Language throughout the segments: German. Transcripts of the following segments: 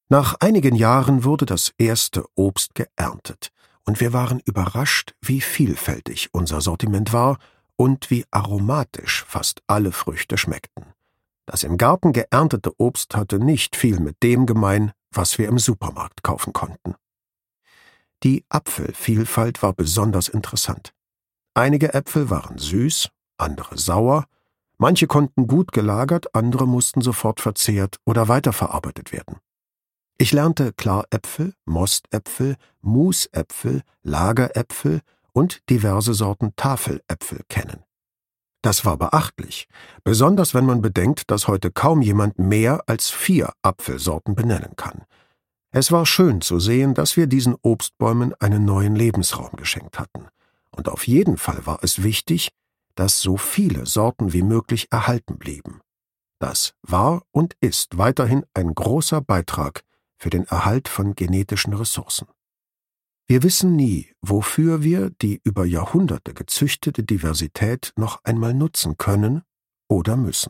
Nach einigen Jahren wurde das erste Obst geerntet, und wir waren überrascht, wie vielfältig unser Sortiment war und wie aromatisch fast alle Früchte schmeckten. Das im Garten geerntete Obst hatte nicht viel mit dem gemein, was wir im Supermarkt kaufen konnten. Die Apfelvielfalt war besonders interessant. Einige Äpfel waren süß, andere sauer, manche konnten gut gelagert, andere mussten sofort verzehrt oder weiterverarbeitet werden. Ich lernte Klaräpfel, Mostäpfel, Musäpfel, Lageräpfel und diverse Sorten Tafeläpfel kennen. Das war beachtlich, besonders wenn man bedenkt, dass heute kaum jemand mehr als 4 Apfelsorten benennen kann. Es war schön zu sehen, dass wir diesen Obstbäumen einen neuen Lebensraum geschenkt hatten. Und auf jeden Fall war es wichtig, dass so viele Sorten wie möglich erhalten blieben. Das war und ist weiterhin ein großer Beitrag für den Erhalt von genetischen Ressourcen. Wir wissen nie, wofür wir die über Jahrhunderte gezüchtete Diversität noch einmal nutzen können oder müssen.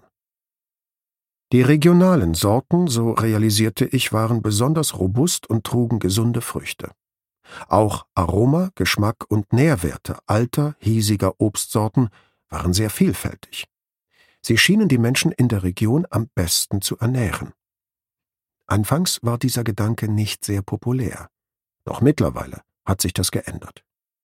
Die regionalen Sorten, so realisierte ich, waren besonders robust und trugen gesunde Früchte. Auch Aroma, Geschmack und Nährwerte alter, hiesiger Obstsorten waren sehr vielfältig. Sie schienen die Menschen in der Region am besten zu ernähren. Anfangs war dieser Gedanke nicht sehr populär, doch mittlerweile hat sich das geändert.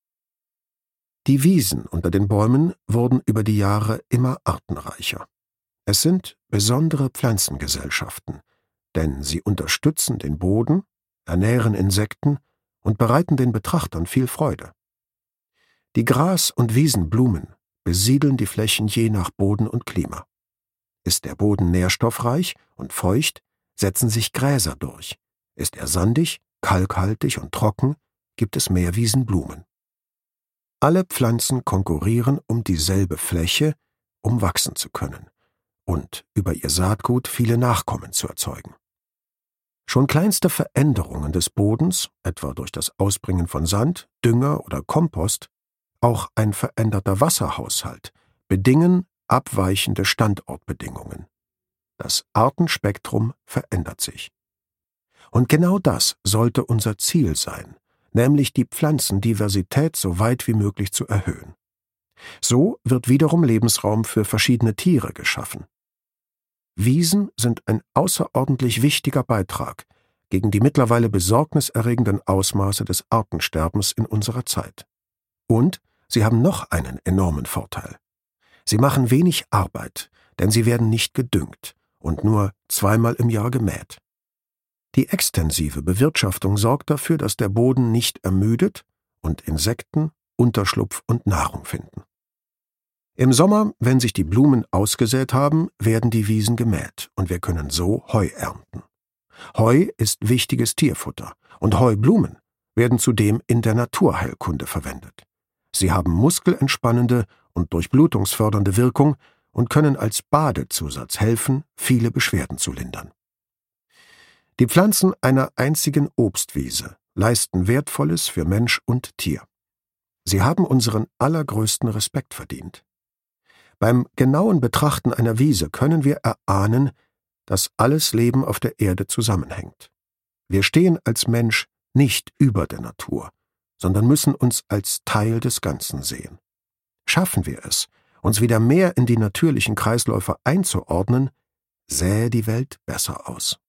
Die Wiesen unter den Bäumen wurden über die Jahre immer artenreicher. Es sind besondere Pflanzengesellschaften, denn sie unterstützen den Boden, ernähren Insekten und bereiten den Betrachtern viel Freude. Die Gras- und Wiesenblumen besiedeln die Flächen je nach Boden und Klima. Ist der Boden nährstoffreich und feucht, setzen sich Gräser durch. Ist er sandig, kalkhaltig und trocken, gibt es mehr Wiesenblumen. Alle Pflanzen konkurrieren um dieselbe Fläche, um wachsen zu können und über ihr Saatgut viele Nachkommen zu erzeugen. Schon kleinste Veränderungen des Bodens, etwa durch das Ausbringen von Sand, Dünger oder Kompost, auch ein veränderter Wasserhaushalt, bedingen abweichende Standortbedingungen. Das Artenspektrum verändert sich. Und genau das sollte unser Ziel sein, nämlich die Pflanzendiversität so weit wie möglich zu erhöhen. So wird wiederum Lebensraum für verschiedene Tiere geschaffen. Wiesen sind ein außerordentlich wichtiger Beitrag gegen die mittlerweile besorgniserregenden Ausmaße des Artensterbens in unserer Zeit. Und sie haben noch einen enormen Vorteil. Sie machen wenig Arbeit, denn sie werden nicht gedüngt und nur 2-mal im Jahr gemäht. Die extensive Bewirtschaftung sorgt dafür, dass der Boden nicht ermüdet und Insekten Unterschlupf und Nahrung finden. Im Sommer, wenn sich die Blumen ausgesät haben, werden die Wiesen gemäht und wir können so Heu ernten. Heu ist wichtiges Tierfutter und Heublumen werden zudem in der Naturheilkunde verwendet. Sie haben muskelentspannende und durchblutungsfördernde Wirkung und können als Badezusatz helfen, viele Beschwerden zu lindern. Die Pflanzen einer einzigen Obstwiese leisten Wertvolles für Mensch und Tier. Sie haben unseren allergrößten Respekt verdient. Beim genauen Betrachten einer Wiese können wir erahnen, dass alles Leben auf der Erde zusammenhängt. Wir stehen als Mensch nicht über der Natur, sondern müssen uns als Teil des Ganzen sehen. Schaffen wir es, uns wieder mehr in die natürlichen Kreisläufe einzuordnen, sähe die Welt besser aus.